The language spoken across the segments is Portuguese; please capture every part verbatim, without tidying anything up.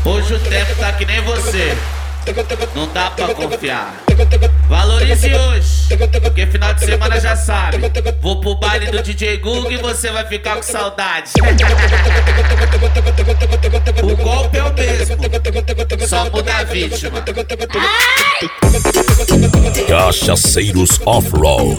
Hoje o tempo tá que nem você, não dá pra confiar. Valorize hoje, porque final de semana já sabe. Vou pro baile do D J Google e você vai ficar com saudade. O golpe é o mesmo, só muda a vítima. Cachaceiros Off-Road.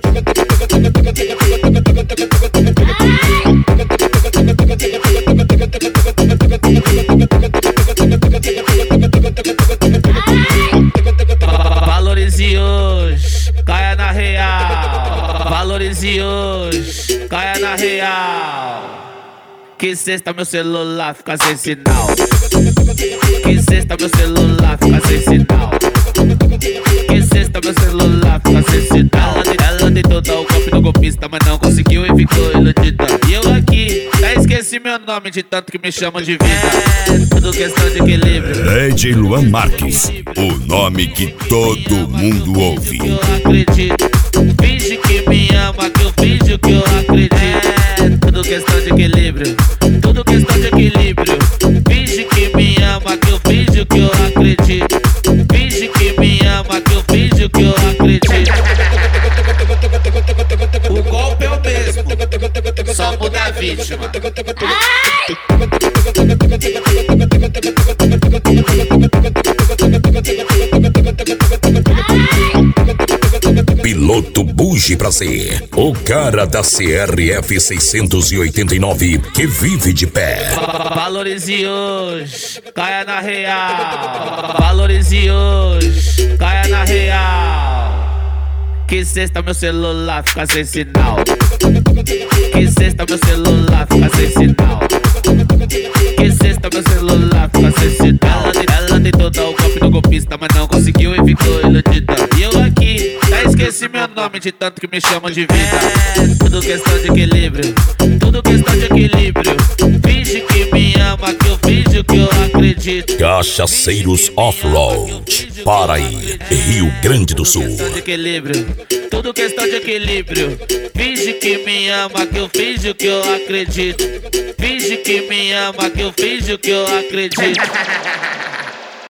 Valorize hoje, caia na real. Valorize hoje, caia na real. Que sexta meu celular fica sem sinal. Que sexta meu celular fica sem sinal. Que sexta meu celular fica sem sinal. Ela tentou dar o golpe no golpista, mas não conseguiu e ficou iludida. E eu aqui, já esqueci meu nome de tanto que me chamam de vida. É tudo questão de equilíbrio. D J Luan Marques, o nome que todo mundo ouve. Eu acredito, finge que me ama, que eu finjo que eu acredito. É tudo questão de equilíbrio, tudo questão de equilíbrio. Finge que me ama, que eu finjo que eu acredito. Finge que me ama, que eu finjo que eu acredito. O golpe é o mesmo, só muda a vítima. Piloto Bugi Prazer, o cara da C R F seiscentos e oitenta e nove que vive de pé. Valorize hoje, caia na real. Valorize hoje, caia na real. Que sexta meu celular fica sem sinal. Que sexta meu celular fica sem sinal. Que sexta meu celular fica sem sinal. Ela tentou dar o golpe no golpista, mas não conseguiu e ficou iludida. E eu aqui, já esqueci meu nome de tanto que me chamam de vida. É tudo questão de equilíbrio, tudo questão de equilíbrio. Finge que me ama, que eu finjo que eu acredito. Cachaceiros Off-Road, Paraí, Rio Grande do Sul. De equilíbrio, tudo questão de equilíbrio. Finge que me ama, que eu finjo que eu acredito. Finge que me ama, que eu finjo que eu acredito.